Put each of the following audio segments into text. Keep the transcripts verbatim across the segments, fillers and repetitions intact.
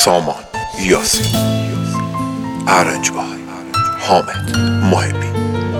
سامان یاسین، ارنجبای حامد محبی.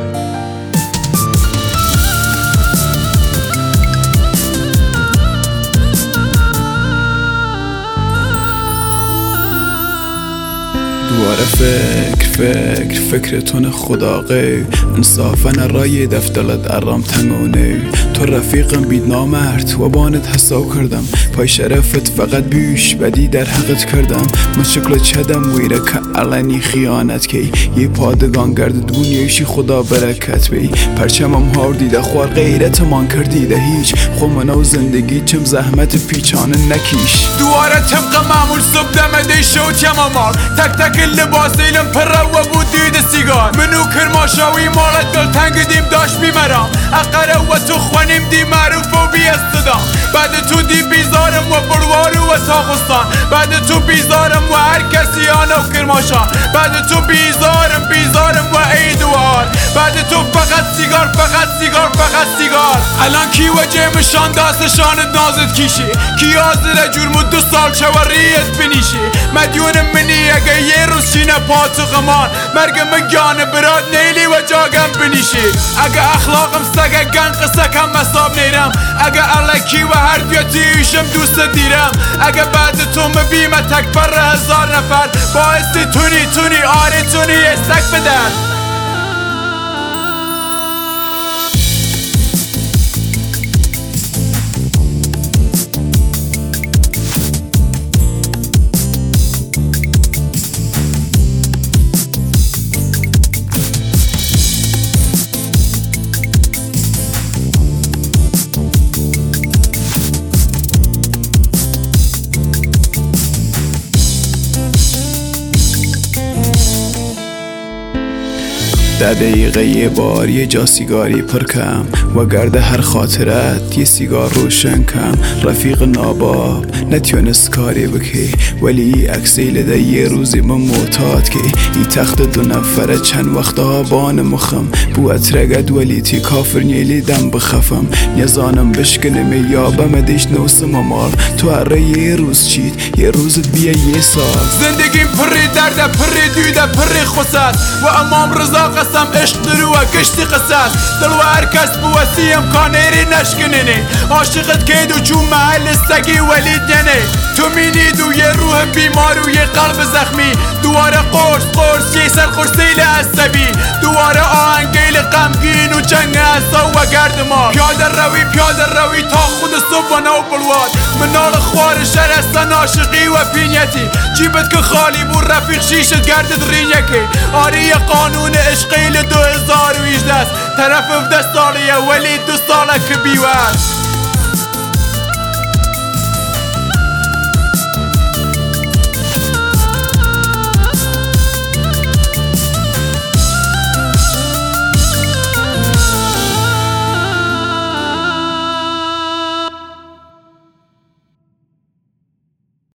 دوباره فکر فکر فکر تون خدا غیر انصافا رای دفتلت ارام تنگونه تو رفیقم بید نامرد و بانت حساب کردم پای شرفت فقط بیش بدی در حقت کردم من شکل چدم ویره که علنی خیانت کی یه پادگان گرد دنیایشی خدا برکت بی پرچمم هار دیده خوار غیرت من کردیده هیچ خو منو زندگی چم زحمت پیچانه نکیش دواره طبق معمول صبح دمده شو مار تک تک لباس ایلم پره و بود دید سیگار منو کرماشاوی مالت دل تنگ دیم داشت بیمرم اقره و تو خوانیم دی معروف و بی استدام بعد تو دی بیزارم و بروارو و تاخستان بعد تو بیزارم و هر کسی آنو کرماشان بعد تو بیزارم بیزارم و عید و حال بعد تو فقط سیگار فقط سیگار فقط سیگار الان کی وجه مشان داستشانت نازت کیشی کی آزره جرم دو سال چوریت بنیشی مدیون منی اگه یه روز شینه پاتو غمان مرگ مگانه برات نیلی و جاگم بنیشی اگه اخلاقم سگه گن قصه کم مساب نیرم اگه علکی و هر بیاتیشم دوست دیرم اگه بعد تو مبیمه تک پر هزار نفر باعثی تونی تونی آره تونی یه سک بدن ده دقیقه یه بار یه جا سیگاری پر کم و گرده هر خاطرت یه سیگار روشن کم رفیق ناباب نتیونست کاری بکی ولی اکسیل ده یه روزی من معتاد که ای تخت دو نفره چند وقتا بان مخم بو اترگد ولی تی کافر نیلی دم بخفم نزانم بشکنم یابم دیش نوسم امار تو هر یه روز چید یه روزت بیا یه سال زندگیم پری درده پری دویده پری خصت و امام رضا قسم عشق درو و گشتی قصص دل و هر کس بوسی امکانیری نشکننی عاشقت کید و چون محل سگی ولید ینه تو مینید و یه روح بیمار و یه قلب زخمی دواره قرص قرص یه سر قرصیل عصبی دواره آهنگیل غمگین و جنگ عصا و گرد ما پیاده روی پیاده روی تا خود صبح و نو بلواد منال خوار شر هستن عاشقی و پینیتی جیبت که خالی بود رفیق شیشت گردد رینیکی آری قانون عشقیل دو هزار و هجده طرف دست سالیه ولی دو ساله که بیوست